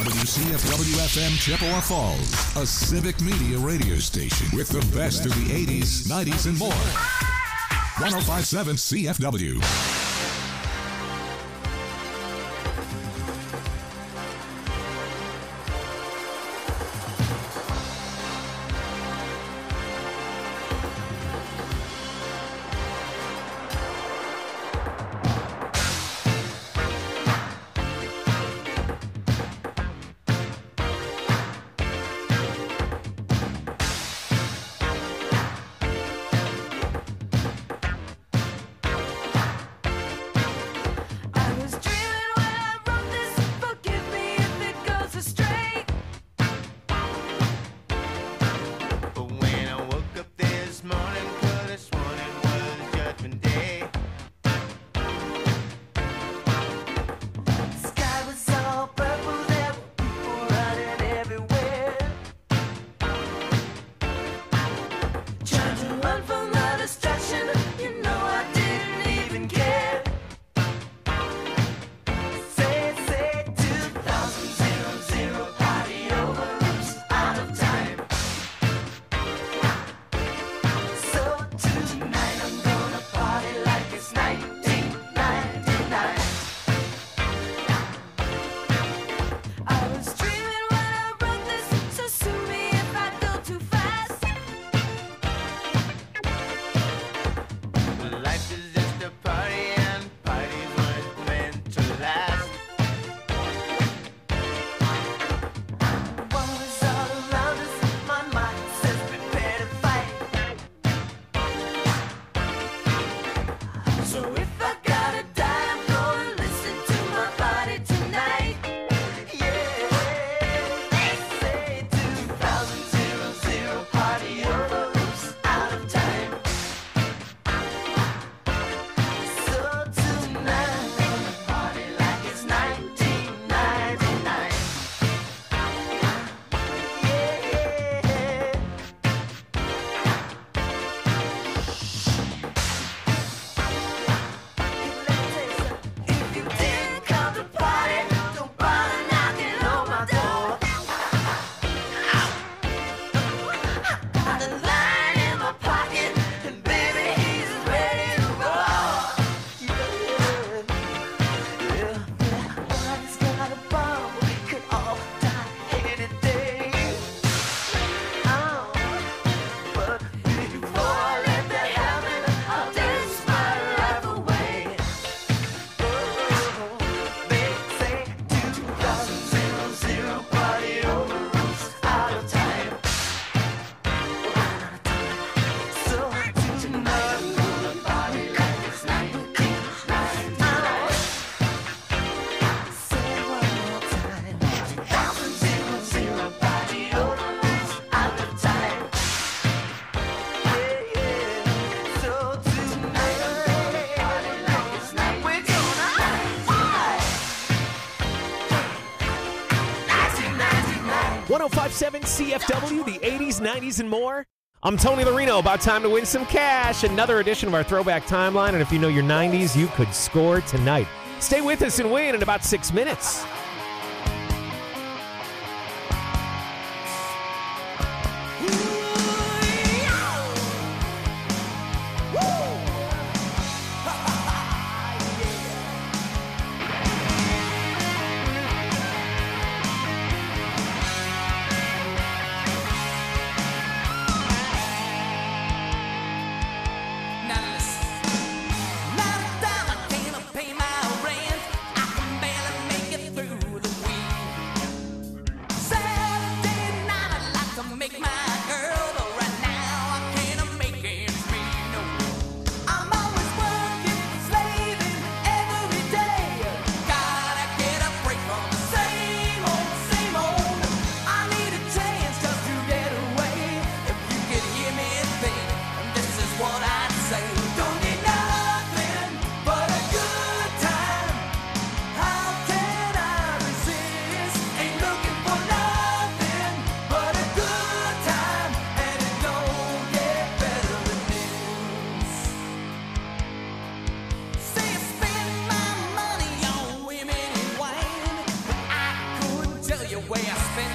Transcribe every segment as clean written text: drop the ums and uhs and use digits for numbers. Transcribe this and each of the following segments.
WCFW-FM Chippewa Falls, a civic media radio station with the best of the 80s, 90s, and more. 105.7 CFW. CFW, the 80s, 90s, and more. I'm Tony Larino. About time to win some cash. Another edition of our Throwback Timeline. And if you know your 90s, you could score tonight. Stay with us and win in about 6 minutes. Through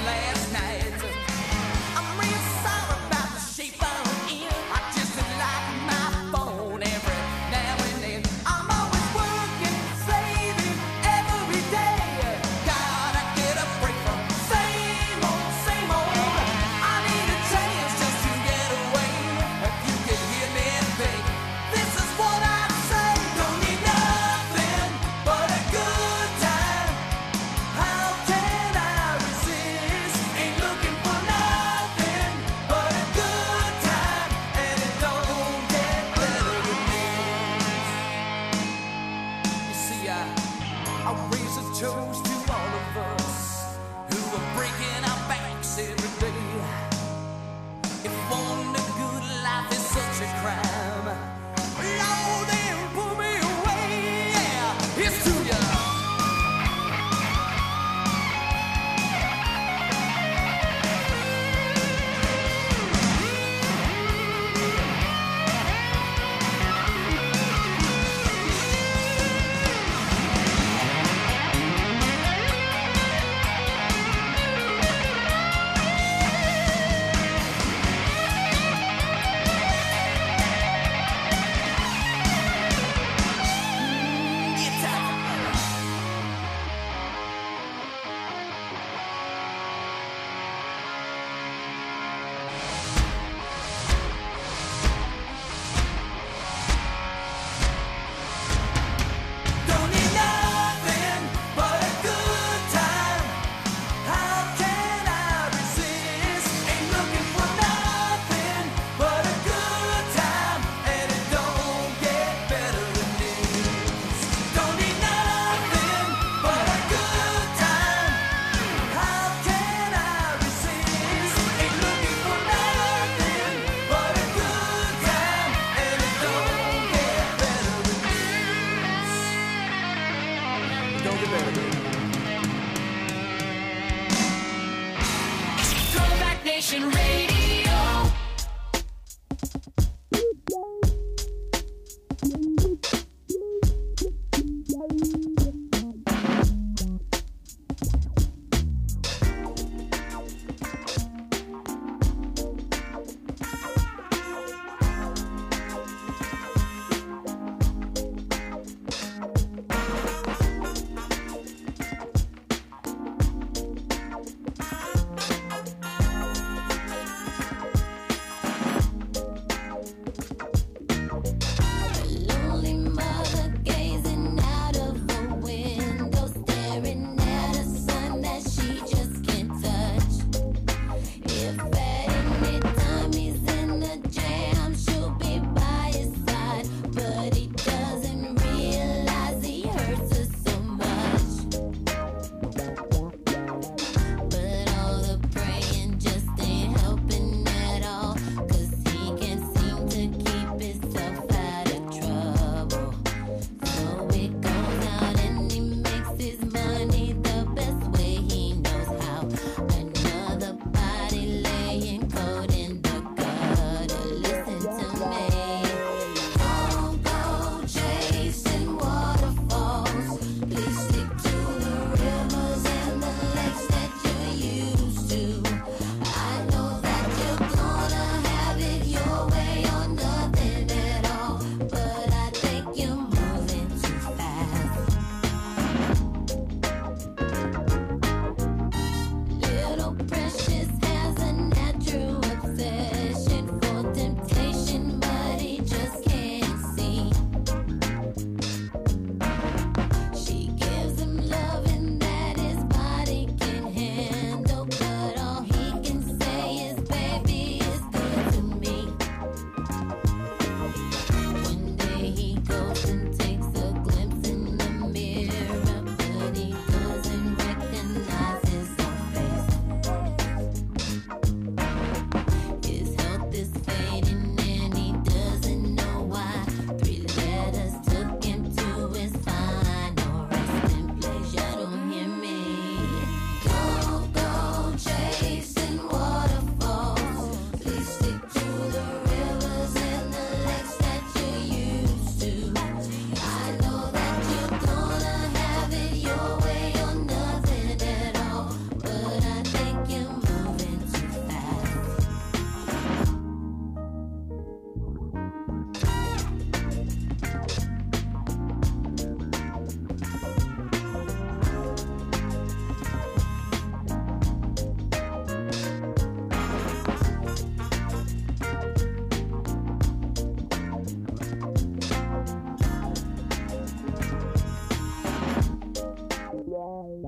last night. I'm real sorry about the shape I'm in. I just like my phone every now and then. I'm always working, saving every day. Gotta get a break from same old, same old. I need a chance just to get away. If you can hear me think, this is what I say. Don't need nothing but a good time. How can I resist? Ain't looking for nothing but a good time, and it don't get better than this. You see, I raise a toast to all of us who are breaking our backs every day. If wanting a good life is such a crime, Lord, then pull me away. Yeah, it's to ya. Don't need nothing but a good time. How can I resist? Ain't looking for nothing but a good time, and it don't get better than this. Don't need nothing but a good time. How can I resist? Ain't looking for nothing but a good time, and it don't get better than this. Don't get better than this. Throwback Nation Radio.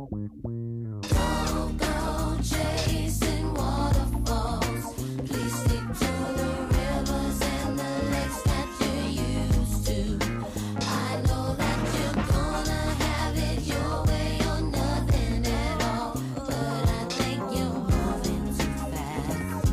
Go chasing waterfalls. Please stick to the rivers and the lakes that you're used to. I know that you're gonna have it your way or nothing at all, but I think you're moving too fast.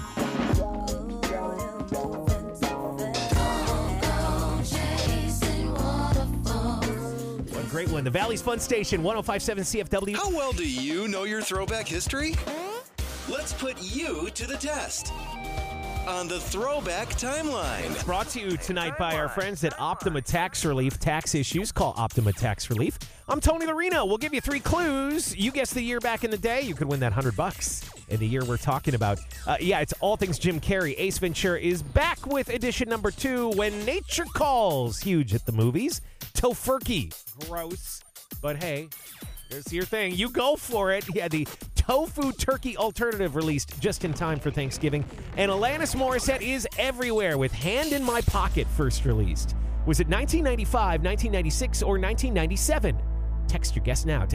Go chasing waterfalls. One great one. The Valley's Fun Station, 105.7 CFW. How well do you know your throwback history? Let's put you to the test on the Throwback Timeline. Brought to you tonight by our friends at Optima Tax Relief. Tax issues, call Optima Tax Relief. I'm Tony Larino. We'll give you 3 clues. You guess the year back in the day, you could win that $100 in the year we're talking about. It's all things Jim Carrey. Ace Ventura is back with edition number 2, When Nature Calls. Huge at the movies. Tofurkey. Gross. But hey, there's your thing. You go for it. Yeah, the tofu turkey alternative released just in time for Thanksgiving. And Alanis Morissette is everywhere with Hand in My Pocket first released. Was it 1995, 1996, or 1997? Text your guess now to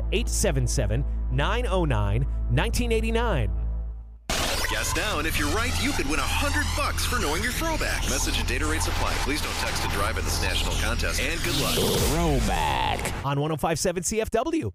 877-909-1989. Guess now, and if you're right, you could win $100 for knowing your throwback. Message and data rates apply. Please don't text and drive at this national contest. And good luck. Throwback on 105.7 CFW.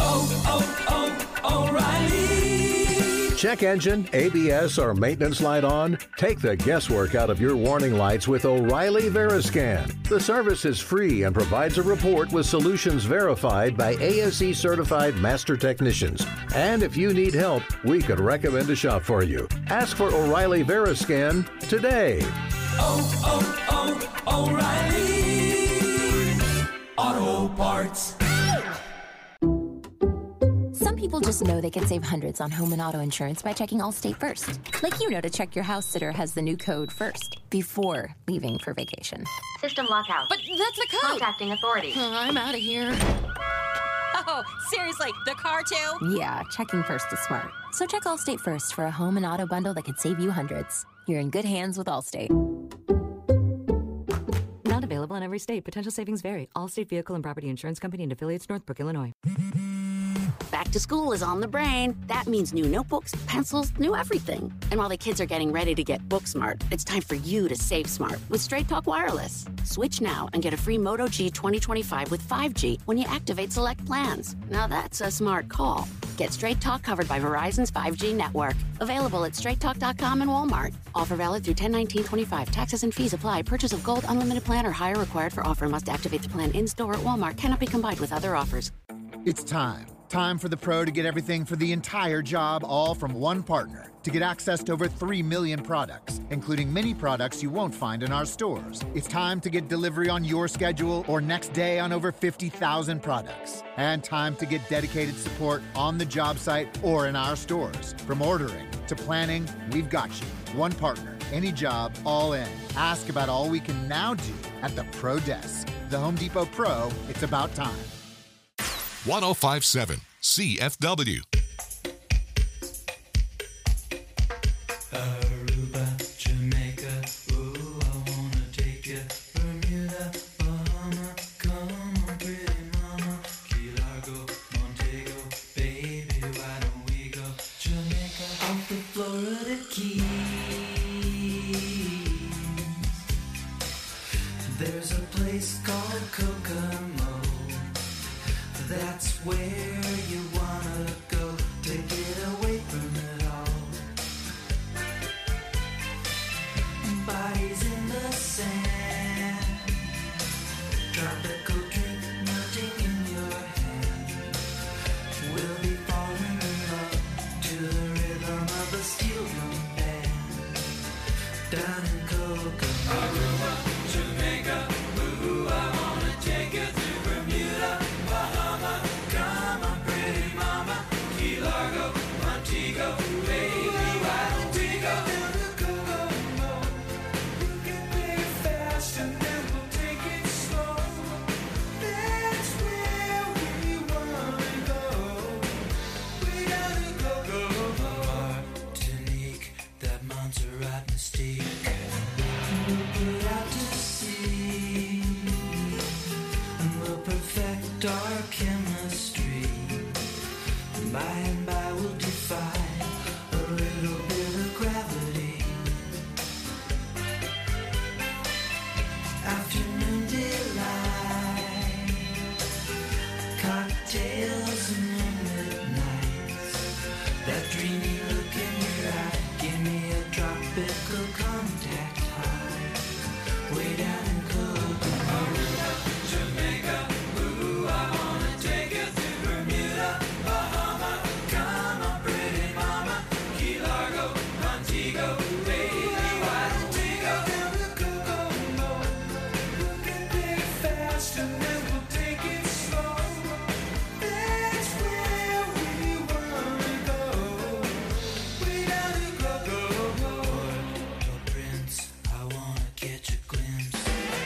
O'Reilly. Check engine, ABS, or maintenance light on? Take the guesswork out of your warning lights with O'Reilly Veriscan. The service is free and provides a report with solutions verified by ASE certified master technicians. And if you need help, we could recommend a shop for you. Ask for O'Reilly Veriscan today. O'Reilly Auto Parts. Some people just know they can save hundreds on home and auto insurance by checking Allstate first. Like you know to check your house sitter has the new code first, before leaving for vacation. System lockout. But that's the code! Contacting authorities. I'm out of here. Oh, seriously, the car too? Yeah, checking first is smart. So check Allstate first for a home and auto bundle that could save you hundreds. You're in good hands with Allstate. Not available in every state. Potential savings vary. Allstate Vehicle and Property Insurance Company and affiliates, Northbrook, Illinois. Back to school is on the brain. That means new notebooks, pencils, new everything. And while the kids are getting ready to get book smart, it's time for you to save smart with Straight Talk Wireless. Switch now and get a free Moto G 2025 with 5G when you activate select plans. Now that's a smart call. Get Straight Talk covered by Verizon's 5G network. Available at straighttalk.com and Walmart. Offer valid through 10/19/25. Taxes and fees apply. Purchase of gold unlimited plan or higher required for offer. Must activate the plan in-store at Walmart. Cannot be combined with other offers. It's time. Time for the pro to get everything for the entire job, all from one partner. To get access to over 3 million products, including many products you won't find in our stores. It's time to get delivery on your schedule or next day on over 50,000 products. And time to get dedicated support on the job site or in our stores. From ordering to planning, we've got you. One partner, any job, all in. Ask about all we can now do at the Pro Desk. The Home Depot Pro, it's about time. 105.7 CFW. Aruba, Jamaica, ooh, I wanna take you. Bermuda, Bahama, come on, pretty mama. Key Largo, Montego, baby, why don't we go? Jamaica, off the Florida Keys. There's a place called Kokomo. That's where you wanna go to get away from it all. Bodies in the sand, tropical drink melting in your hand. We'll be falling in love to the rhythm of a steel drum band. Down in Kokomo, Aruba, Jamaica, ooh, I wanna take you to Bermuda, Bahama, come on, pretty mama, Key Largo, Montego, baby, why don't we go? By and by we'll defy a little bit of gravity. Afternoon delight, cocktails and moonlit nights. That dreamy look in your eye, give me a tropical contact high. Way down in Aruba, Jamaica, ooh, I wanna take you to Bermuda, Bahama. Come on, pretty mama, Key Largo, Montego, baby, why don't we go down to Kokomo? We'll get there fast and then we'll take it slow. That's where we wanna go. Way down to Kokomo. Port Prince, I wanna catch a glimpse.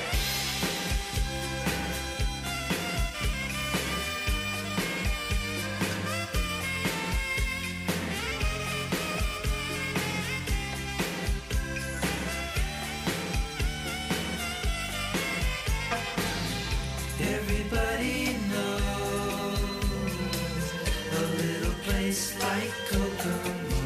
Everybody knows a little place like Kokomo.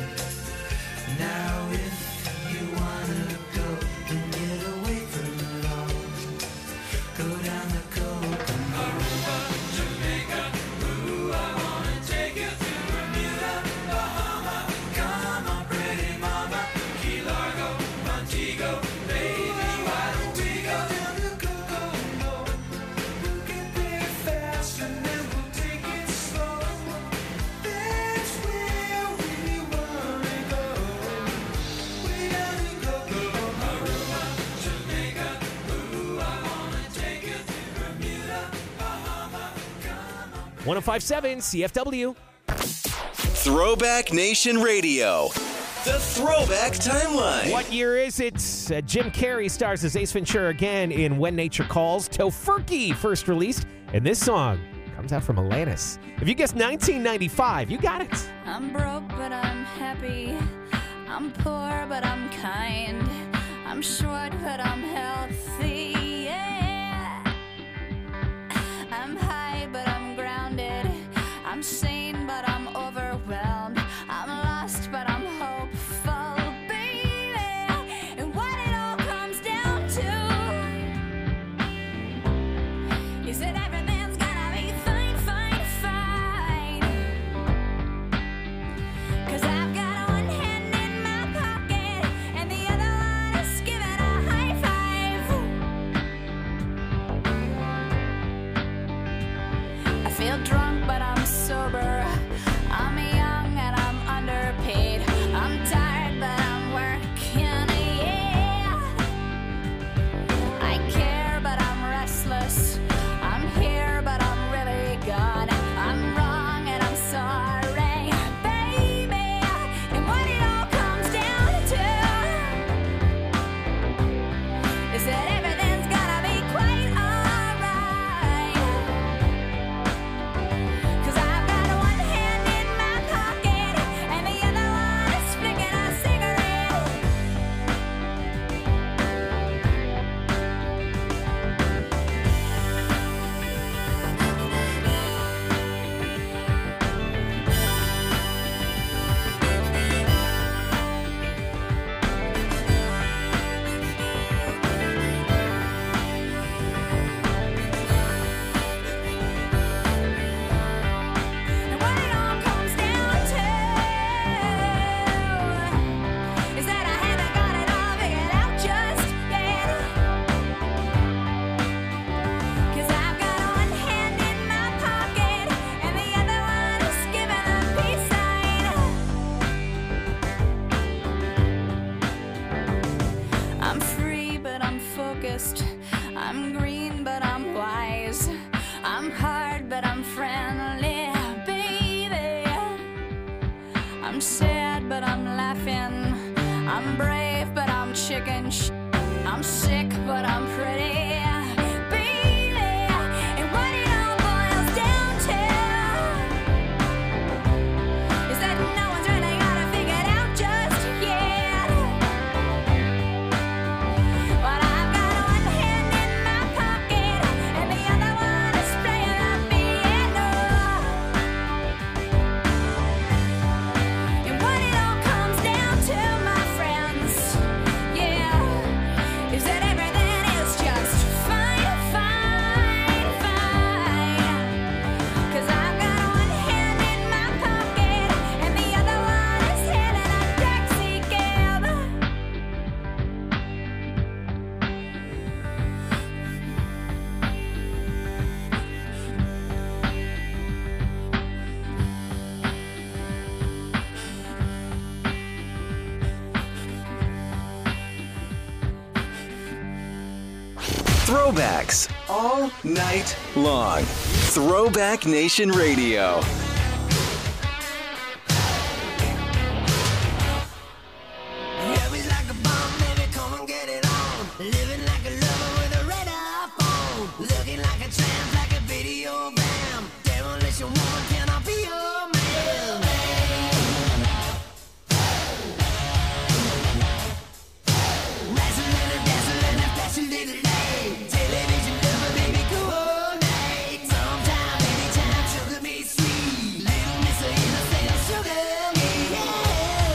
Now if you wanna go and get away from it all, go down to Kokomo. Aruba, Jamaica, ooh, I wanna take you to Bermuda, Bahama. Come on, pretty mama, Key Largo, Montego, baby, why don't we go down to Kokomo? We'll get there fast and then we'll take it slow. That's where we wanna go. Way down in Kokomo. Aruba, Jamaica, ooh, I wanna take you to Bermuda, Bahama. Come on. 1057 CFW. Throwback Nation Radio. The Throwback Timeline. What year is it? Jim Carrey stars as Ace Ventura again in When Nature Calls. Tofurky first released, and this song comes out from Alanis. If you guessed 1995, you got it. I'm broke, but I'm happy. I'm poor, but I'm kind. I'm short, but I'm healthy. Yeah. I'm high, but I'm grounded. I'm sane, but I'm overwhelmed. I'm lost, but I'm hopeful, baby. And what it all comes down to is that everything's gonna be fine, fine, fine. 'Cause I've got one hand in my pocket and the other one is giving a high five. I feel drunk, but I'm sober. I'm young and I'm underpaid. I'm tired, but I'm working, yeah. I care, but I'm restless. I'm here, but I'm really gone. I'm wrong and I'm sorry, baby. And what it all comes down to is that everything's gonna be quite alright. 'Cause I've got one hand in my pocket and the other one is flicking a cigarette. And what it all comes down to is that I haven't got it all figured out just yet. 'Cause I've got one hand in my pocket and the other one is giving a peace sign. I'm free, but I'm focused. I'm green, but I'm wise. I'm hard, but I'm friendly, baby. I'm sad, but I'm laughing. I'm brave, but I'm chicken. I'm sick, but I'm pretty, baby. And what it all boils down to is that no one's really got it figured out just yet. But I've got one hand in my pocket and the other one is playing the piano. throwbacks all night long. Throwback Nation Radio. Living like a lover with a red iPhone. Looking like a tramp, like a video bam. Demolition woman, can I be your man? Razzling and dazzling and flashing little light. Television lover, baby, coordinate. Sometime, anytime, sugar me sweet. Little miss of innocent, sugar me, yeah.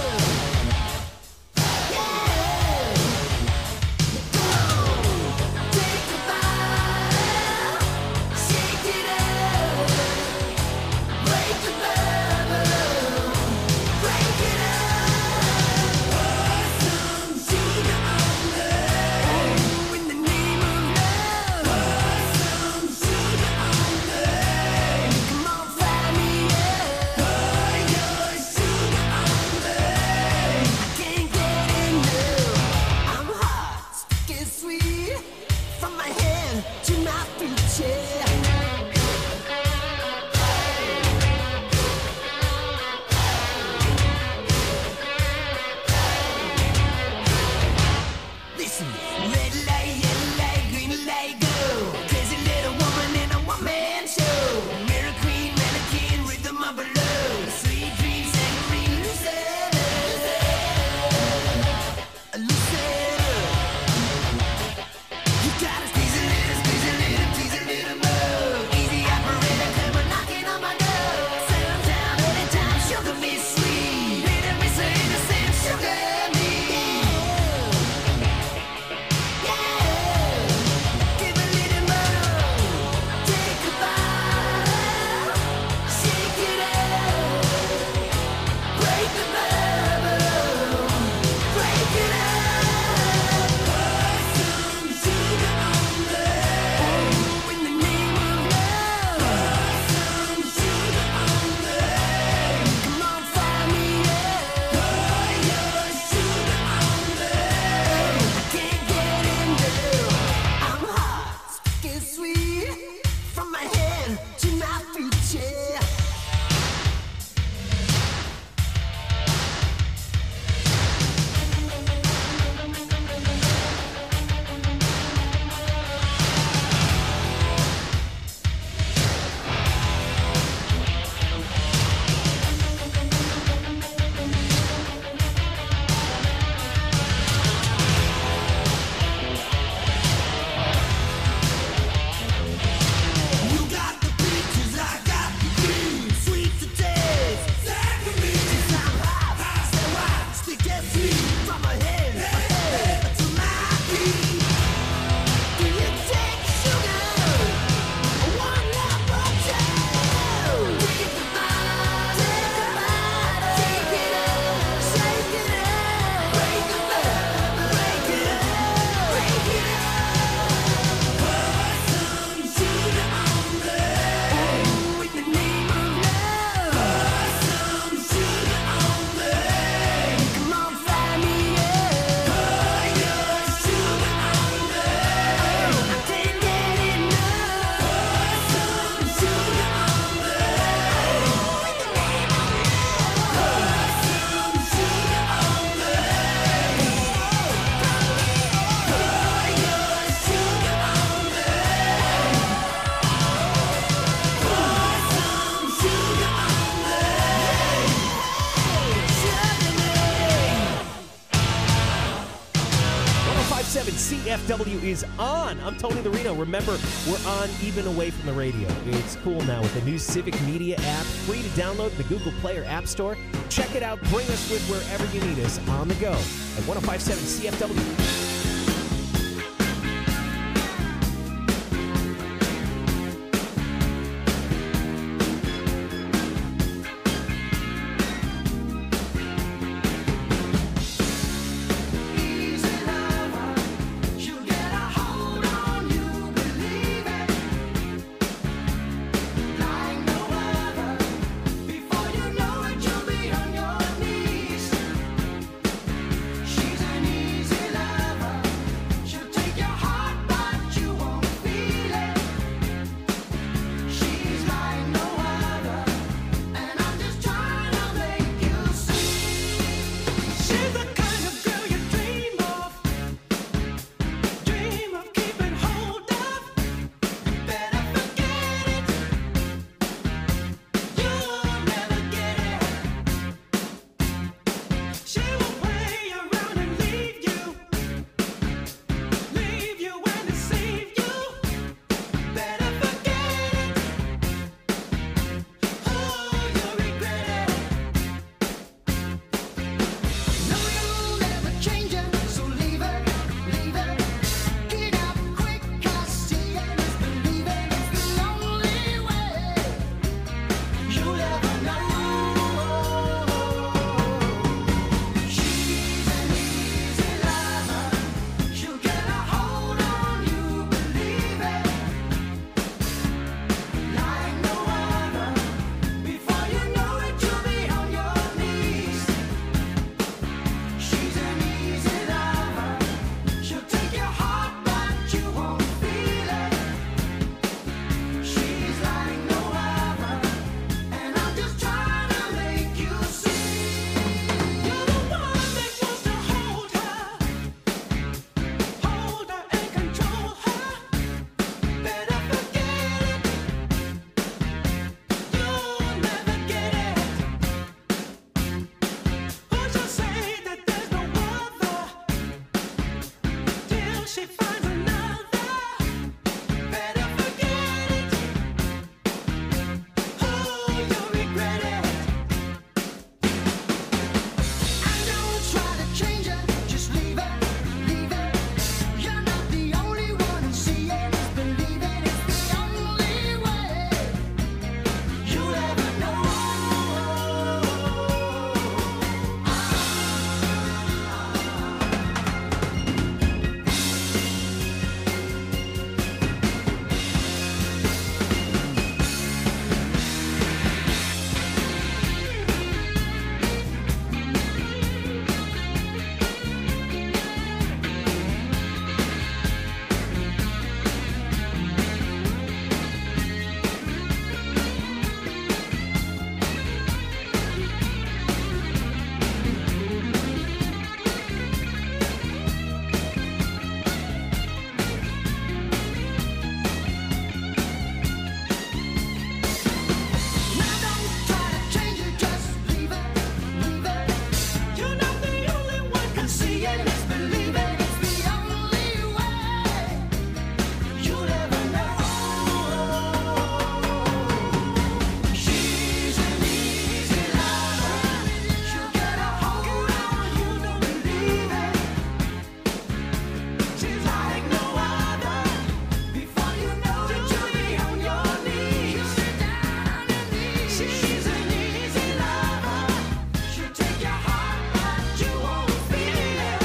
CFW is on. I'm Tony the Reno. Remember, we're on even away from the radio. It's cool now with the new Civic Media app, free to download in the Google Play or App Store. Check it out. Bring us with wherever you need us on the go at 105.7 CFW. She's an easy lover. She's an easy lover. She'll take your heart, but you won't feel it.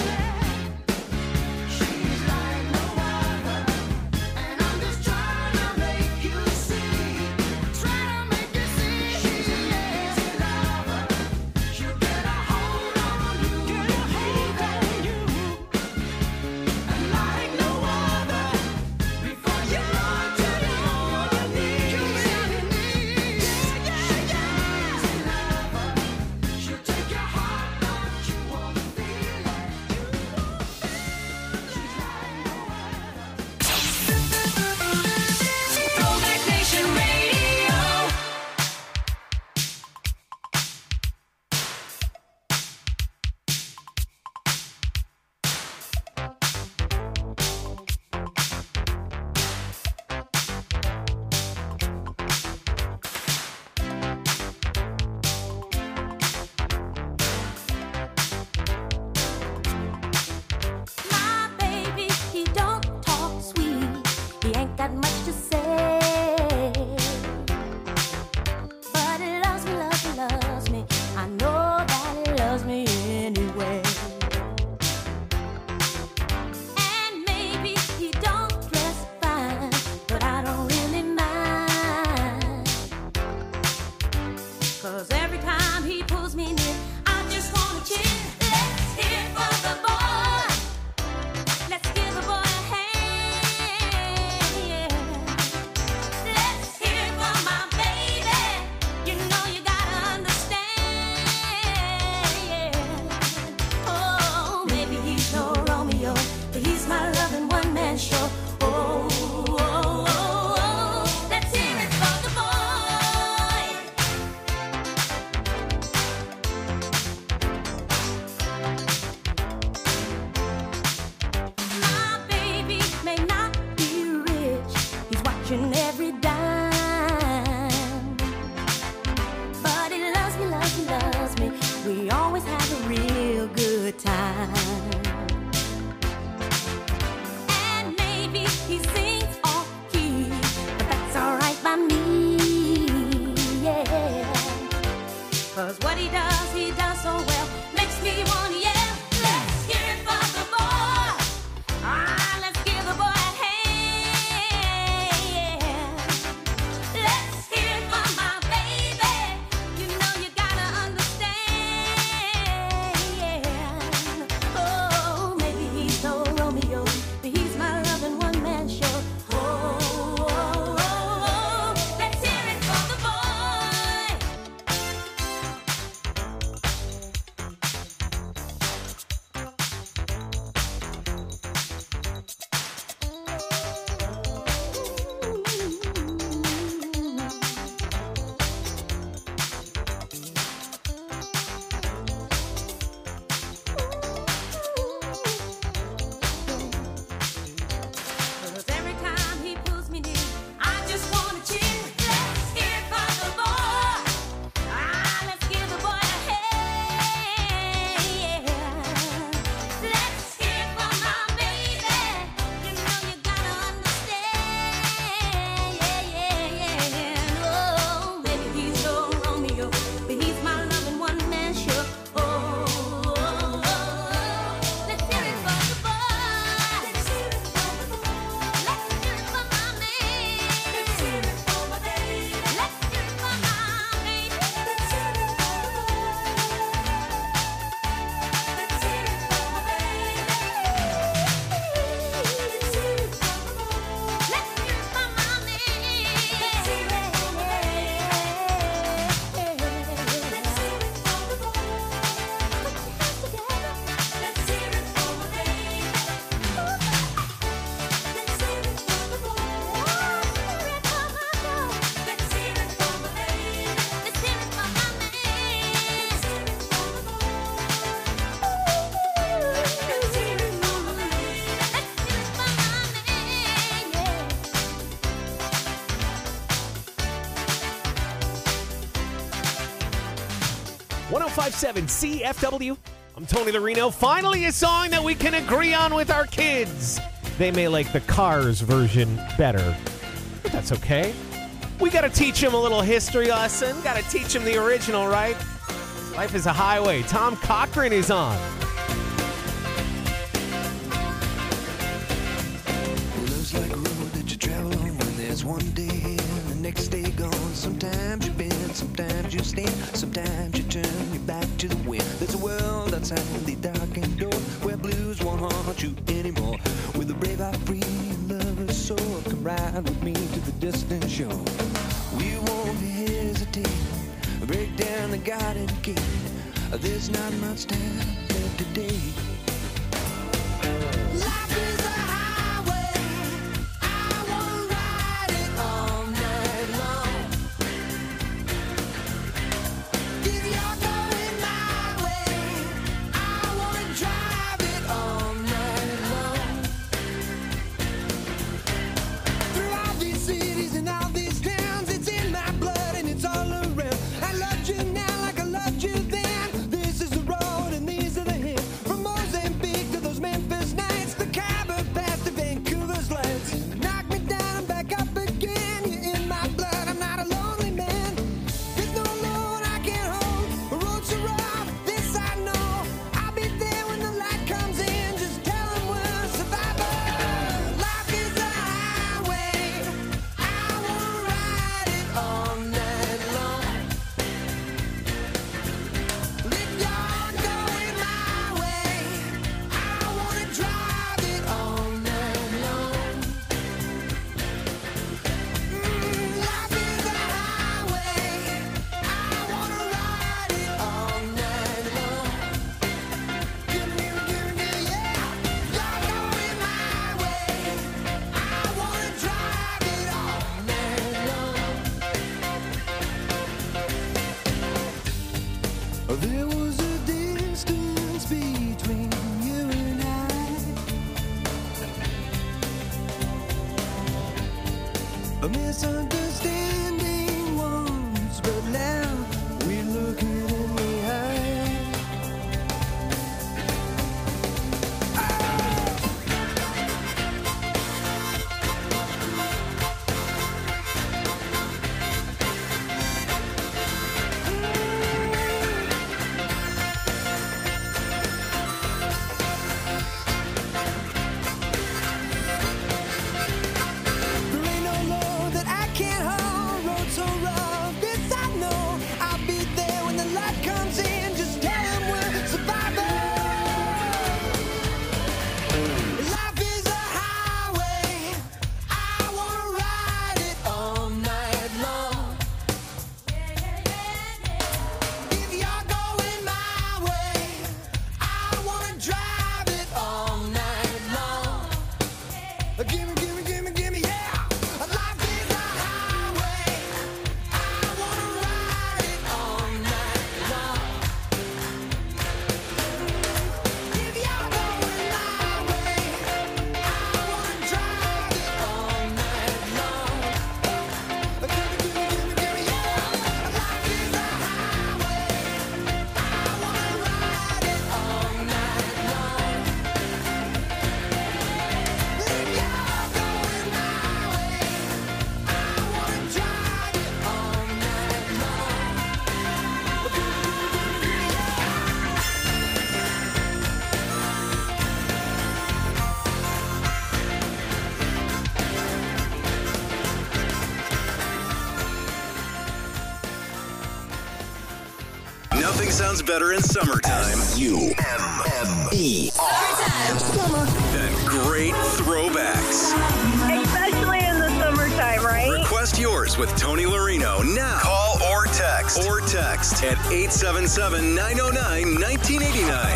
She's like no other, and I'm just trying to make you see. Trying to make you see. She's an easy lover. She'll get a hold on you, get a hold on you, and like no other. Before you run to your knees, you really need. Easy lover. She'll take your heart, but you won't feel it. She's like no other. Throwback Nation Radio. My baby, he don't talk sweet. He ain't got much to say. But he loves me, loves me, loves me. I know that he loves me anyway. And maybe he don't dress fine, but I don't really mind. 'Cause every time he pulls me near, I just wanna cheer. Let's hear for the boy. Let's give the boy a hand. Yeah. Let's hear for my baby. You know you gotta understand. Yeah. Oh, maybe he's no Romeo, but he's my loving one-man show. Oh, oh, oh, oh. Let's hear it for the boy. My baby may not be rich. He's watching every dime. But he loves me, loves me, loves me. We always have a real good time. And maybe he sings off key, but that's alright by me. Yeah. 'Cause what he does so well, makes me wanna yell. Let's hear it for the boy. Ah, let's give the boy a hand. Let's hear it for my baby. You know you gotta understand. Yeah. Oh, maybe he's no Romeo, but he's my loving one-man show. Oh, oh, oh, oh. Let's hear it for the boy. Cause every time he pulls me near, I just wanna cheer. Let's hear it for the boy. Ah, let's give the boy a hand. Yeah. Let's hear it for my baby. You know you gotta understand. Yeah, yeah, yeah. Oh, maybe he's no Romeo, but he's my loving one-man show. Oh, oh, oh, oh. Let's hear it for the boy. Let's hear it for the boy. Let's hear it for my man. Let's hear it for my baby. Let's hear it for my baby. Let's hear it for the boy. Let's hear it for my baby. Let's hear it for the boy. Let's hear it for my man. Let's hear it for my baby. Let's hear it for the boy. Put your hands together. Let's hear it for my baby. Let's hear it for the boy. Hear it for my boy. Let's hear it for my baby. Let's hear it for my man. Let's hear it for the boy. Let's hear it for my baby. Let's hear it for my man. 1057 CFW. I'm Tony Larino. Finally, a song that we can agree on with our kids. They may like the Cars version better, but that's okay. We got to teach him a little history lesson. Got to teach him the original, right? Life is a highway. Tom Cochran is on. Love's like a road that you travel on when there's one day and the next day gone. Sometimes you bend, sometimes you stand, sometimes you turn your back to the wind. There's a world outside the darkened door where blues won't haunt you anymore. With a brave heart free and lover's soul, come ride with me to the distant shore. We won't hesitate, break down the garden gate. There's not much time left today. Life is a highway. I wanna ride it all night long. If you're going my way, I wanna drive it all night long. Through all these cities and all these towns, it's in my blood and it's all around. I loved you now like I loved you then. This is the road and these are the hills. From Mozambique to those Memphis nights, the Khyber Pass to Vancouver's lights. Knock me down and back up again. You're in my blood, I'm not a lonely man. There's no load I can't hold. The road's so rough, this I know. I'll be there when the light comes in. Just tell them we're survivors. Life is a highway. I wanna ride it all night long. If you're going my way, I wanna drive it all night long. Life is a highway. I wanna ride it all night long. Give me, yeah. You're going my way. I wanna drive it all night long. There was a distance between you and I. A misunderstanding once, but now we're looking in the eye. There ain't no load that I can't hold. Road so rough, this I know. I'll be there when the light comes in. Just tell them we're survivors. Life is a highway. I wanna ride it all night long. If you're going my way, I wanna drive it all night long. Gimme, gimme, gimme, gimme, yeah. Life is a highway. I wanna ride it all night long. If you're going my way, I wanna drive it all night long. Gimme, gimme, gimme, gimme, yeah. Life is a highway. I wanna ride it all night long. If you're going my way, I wanna drive it all night long. Nothing sounds better in summertime. Than great throwbacks. Especially in the summertime, right? Request yours with Tony Larino now. Call or text. At 877-909-1989.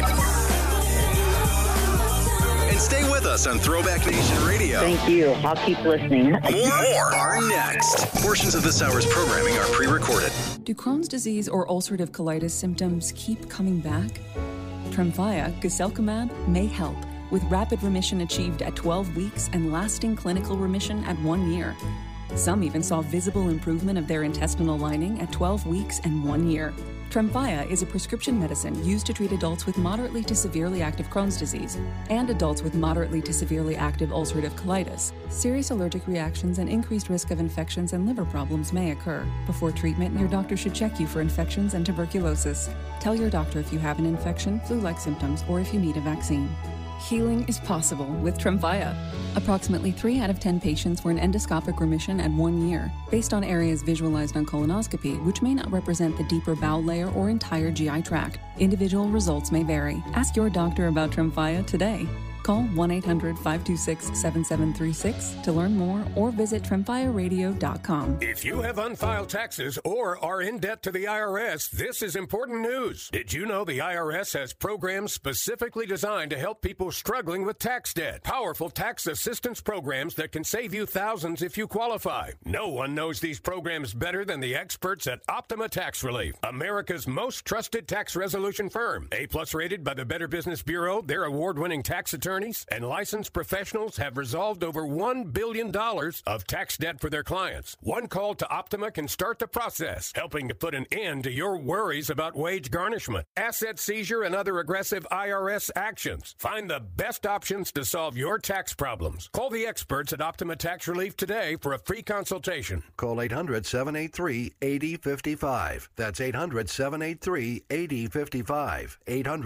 And stay with us on Throwback Nation Radio. Thank you. I'll keep listening. More are next. Portions of this hour's programming are pre-recorded. Do Crohn's disease or ulcerative colitis symptoms keep coming back? Tremfya, guselkumab, may help, with rapid remission achieved at 12 weeks and lasting clinical remission at 1 year. Some even saw visible improvement of their intestinal lining at 12 weeks and 1 year. Tremfya is a prescription medicine used to treat adults with moderately to severely active Crohn's disease and adults with moderately to severely active ulcerative colitis. Serious allergic reactions and increased risk of infections and liver problems may occur. Before treatment, your doctor should check you for infections and tuberculosis. Tell your doctor if you have an infection, flu-like symptoms, or if you need a vaccine. Healing is possible with Tremfya. Approximately 3 out of 10 patients were in endoscopic remission at 1 year, based on areas visualized on colonoscopy, which may not represent the deeper bowel layer or entire GI tract. Individual results may vary. Ask your doctor about Tremfya today. Call 1-800-526-7736 to learn more or visit TremfyaRadio.com. If you have unfiled taxes or are in debt to the IRS, this is important news. Did you know the IRS has programs specifically designed to help people struggling with tax debt? Powerful tax assistance programs that can save you thousands if you qualify. No one knows these programs better than the experts at Optima Tax Relief, America's most trusted tax resolution firm. A-plus rated by the Better Business Bureau, their award-winning tax attorneys and licensed professionals have resolved over $1 billion of tax debt for their clients. One call to Optima can start the process, helping to put an end to your worries about wage garnishment, asset seizure, and other aggressive IRS actions. Find the best options to solve your tax problems. Call the experts at Optima Tax Relief today for a free consultation. Call 800-783-8055. That's 800-783-8055.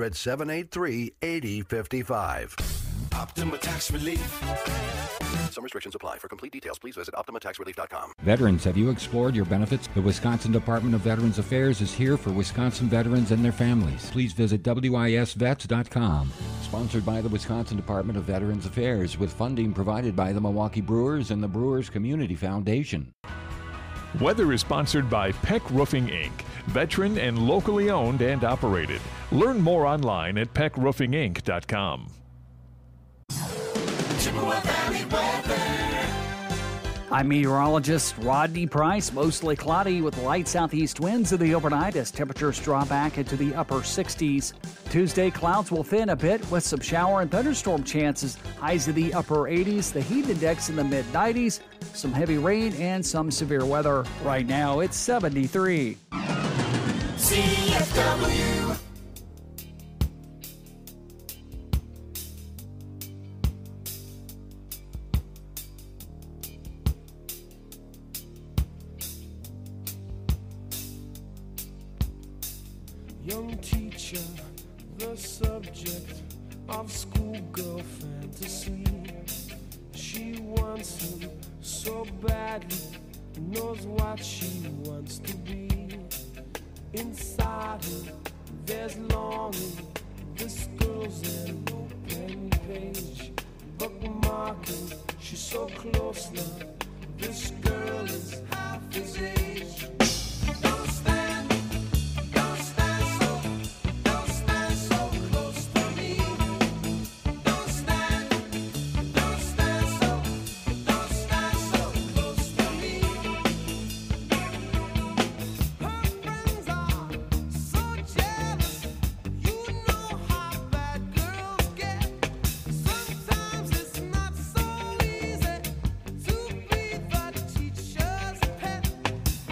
800-783-8055. Optima Tax Relief. Some restrictions apply. For complete details, please visit OptimaTaxRelief.com. Veterans, have you explored your benefits? The Wisconsin Department of Veterans Affairs is here for Wisconsin veterans and their families. Please visit WISVets.com. Sponsored by the Wisconsin Department of Veterans Affairs, with funding provided by the Milwaukee Brewers and the Brewers Community Foundation. Weather is sponsored by Peck Roofing, Inc., veteran and locally owned and operated. Learn more online at PeckRoofingInc.com. Chippewa Valley weather. I'm meteorologist Rodney Price. Mostly cloudy with light southeast winds in the overnight as temperatures drop back into the upper 60s. Tuesday, clouds will thin a bit with some shower and thunderstorm chances. Highs in the upper 80s, the heat index in the mid 90s, some heavy rain and some severe weather. Right now, it's 73. CFW. Young teacher, the subject of schoolgirl fantasy. She wants him so badly, knows what she wants to be. Inside her, there's longing. This girl's an open page, bookmarking. She's so close now. This girl is half his age. Don't stand so close to me. Don't stand so close to me. Her friends are so jealous. You know how bad girls get. Sometimes it's not so easy to be the teacher's pet.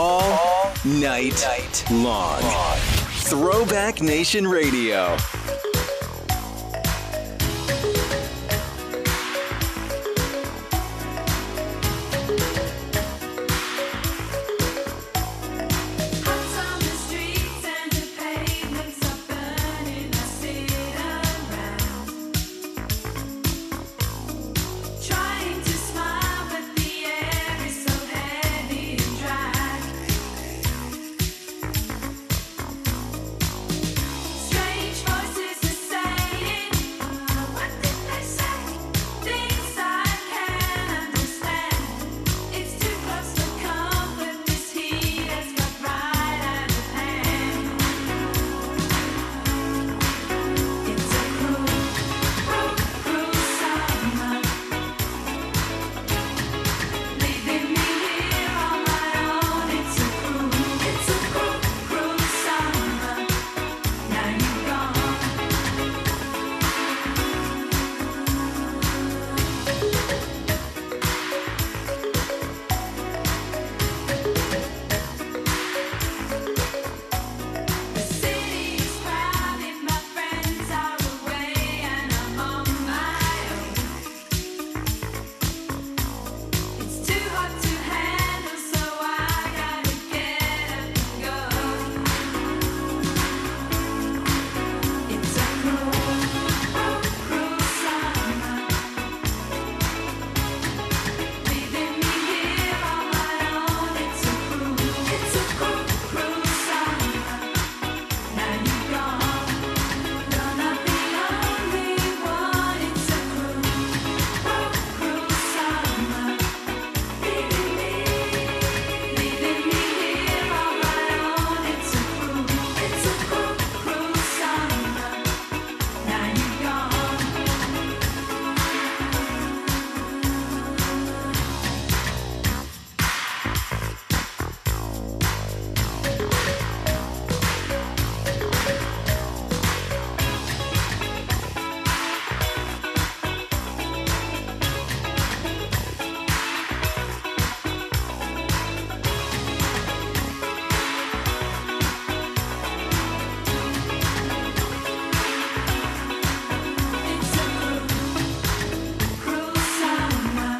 all night long. Throwback Nation Radio. Trying to smile, but the air is so heavy and dry. Strange voices are saying, what did they say? Things I can't understand. It's too close to comfort. This heat has got right out of hand. It's a cruel, cruel summer. Leaving me here on my own. It's a cruel, cruel summer. Now you're gone. The city's crowded, my friends are away, and I'm on my own. It's too hot to handle, so I gotta get up and go. It's a cruel, cruel summer. Leaving me here on my own. It's a cruel summer. Now you're gone. You're not the only one. It's a cruel summer. Leaving me here on my own. It's a cruel summer. Now you're gone. It's a cruel summer.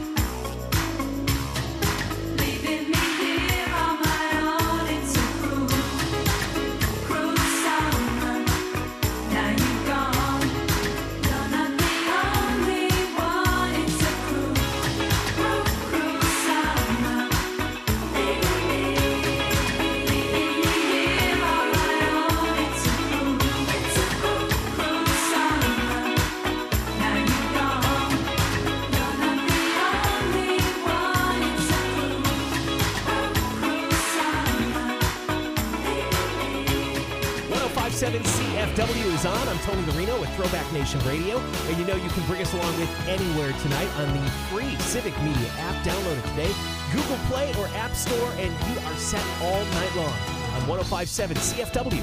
Leaving me here on my own. It's a cruel summer. Now you're gone. You're not the only one. It's a cruel summer. Leaving me here on my own. It's a cruel summer. Now you're gone. You're not the only one. It's a cruel summer. 1057 CFW is on. I'm Tony Marino with Throwback Nation Radio. And you know you can bring us along with anywhere tonight on the free Civic Media app. Download it today. Google Play or App Store, and you are set all night long on 1057 CFW.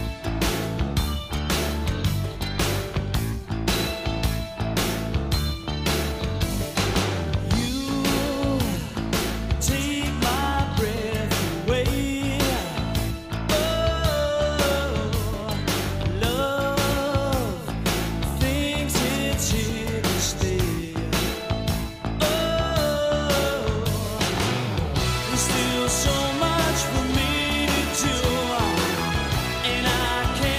Take my breath away. Oh, love thinks it's here to stay. Oh, there's still so much for me to do, and I can't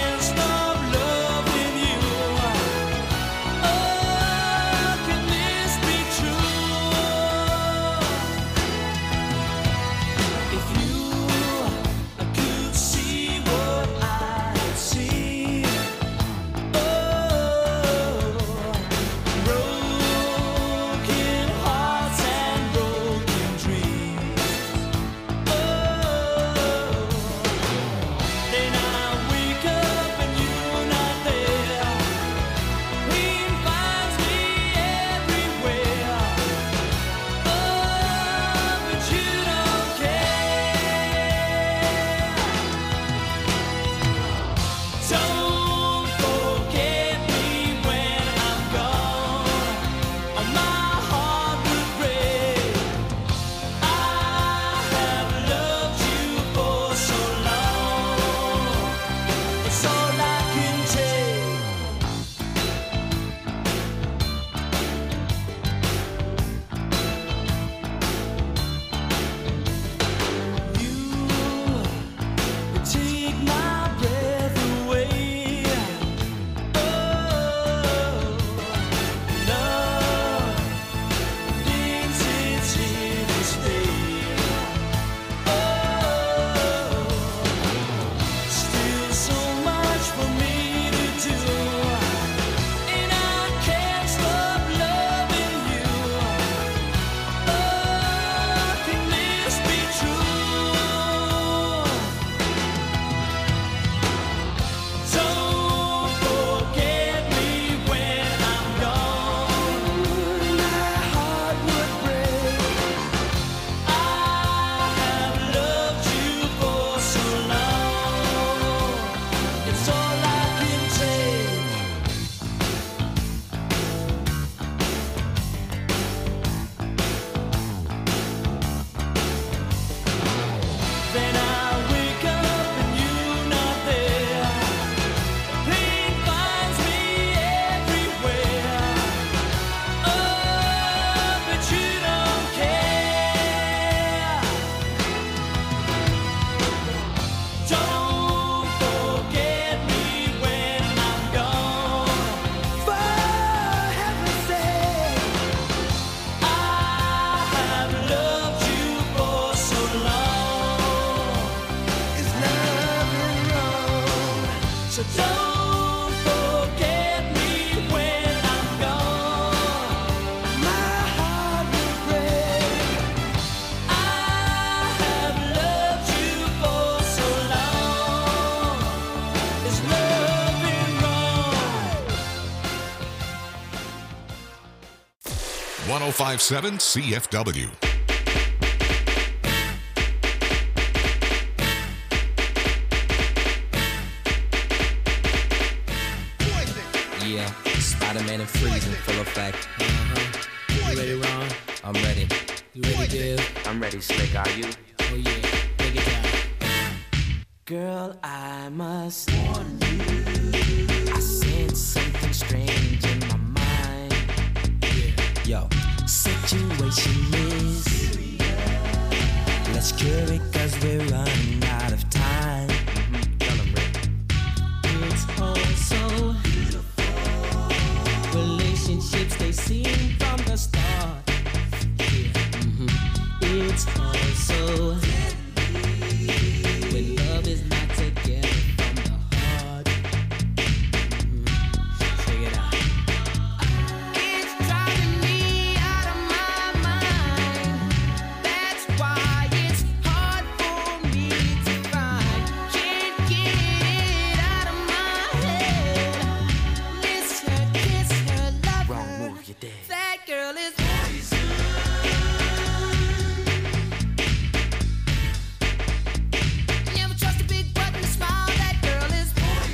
1057 CFW. Yeah, Spider-Man and freezing, full effect. You ready, Ron? I'm ready. You ready, Bill? I'm ready, Slick. Are you? Oh yeah, take it down. Girl, I must warn you. I sense something strange in my mind. Yo, situation is serious. Let's cure it 'cause we're running out of time. It's all so beautiful. Relationships, they seem from the start. It's all so when love is not together from the heart. Check it out. It's driving me out of my mind. That's why it's hard for me to find. Can't get it out of my head. Miss her, kiss her, love Wrong her. move, you're dead. That girl is never trust a big butt and a smile. That girl is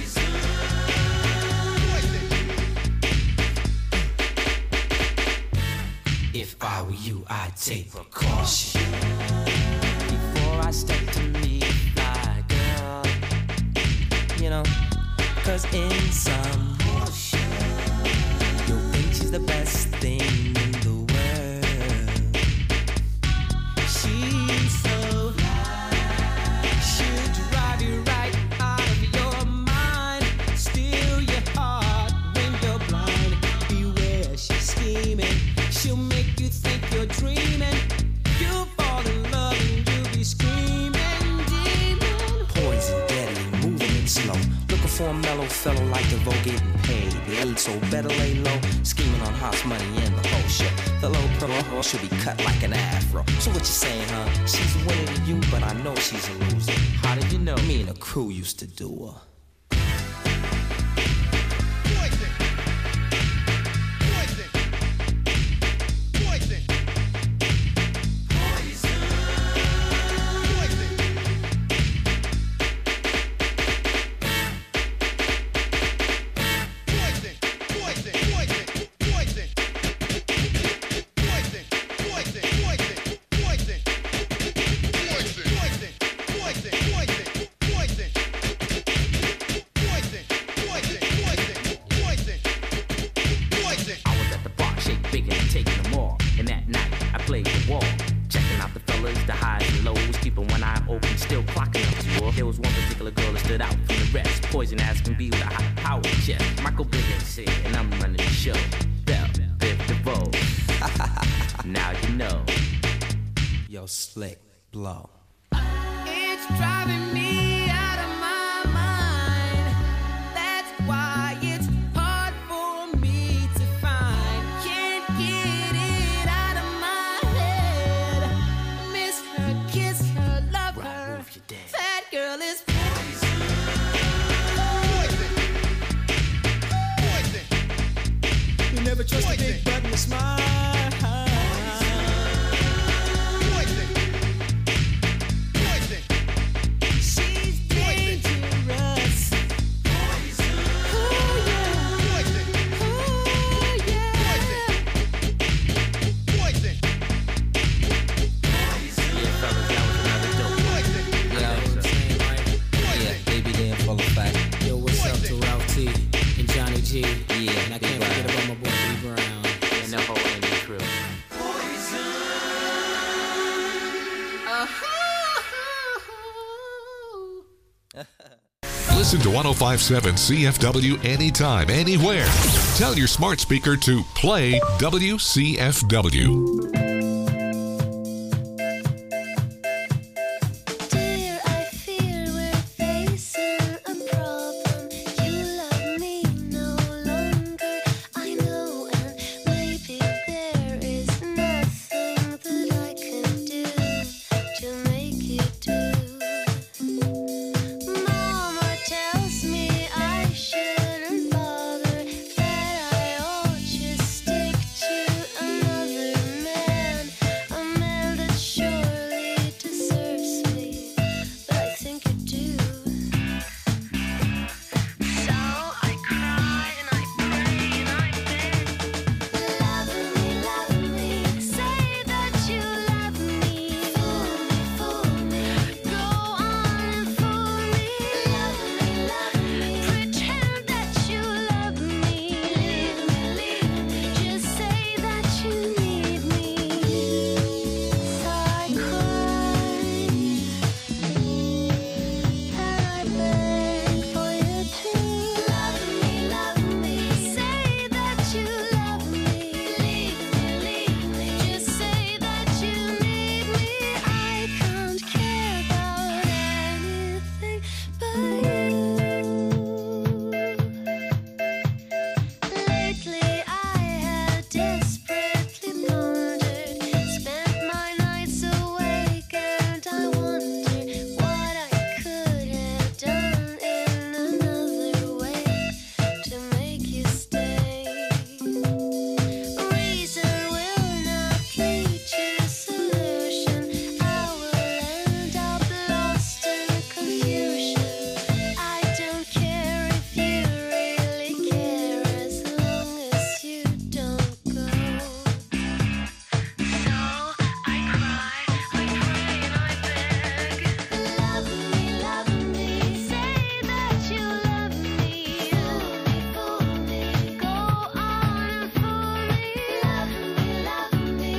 If I were you, I'd take precaution before I step to meet my girl. You know, 'cause in some motion, you'll think she's the best thing in the world. She's so should drive you right out of your mind. Steal your heart when you're blind. Beware, she's scheming. She'll make you think you're dreaming. You'll fall in love and you'll be screaming, demon. poison, deadly, moving it slow. Looking for a mellow fellow like DeVoe getting paid. They ain't so better lay low, scheming on Hot's money and the whole shit. The low pro should be cut like an afro. So what you saying, huh? She's a winner to you, but I know she's a loser. How did you know? Me and the crew used to do her. I was at the bar, shake big and taking them all. And that night, I played the wall. Checking out the fellas, the highs and lows. Keeping one eye open, still clocking up the war. There was one particular girl that stood out from the rest. Poison as can be with a high power chest. Michael Bivins here, and I'm running the show. Bell, Biv DeVoe. Now you know. Yo, Slick, blow. It's driving me out of my mind. That's why it's hard for me to find. Can't get it out of my head. Miss her, kiss her, love her. That girl is You never trust a big butt and a smile. she's dangerous. Ooh, yeah. Ooh, Yeah, fellas, that was another dope one. Yeah, baby, they in full effect. Yo, what's up to Ralph T and Johnny G? Yeah, And I can't forget about my boy B Brown. And the whole Andy crew. Listen to 1057 CFW anytime, anywhere. Tell your smart speaker to play WCFW.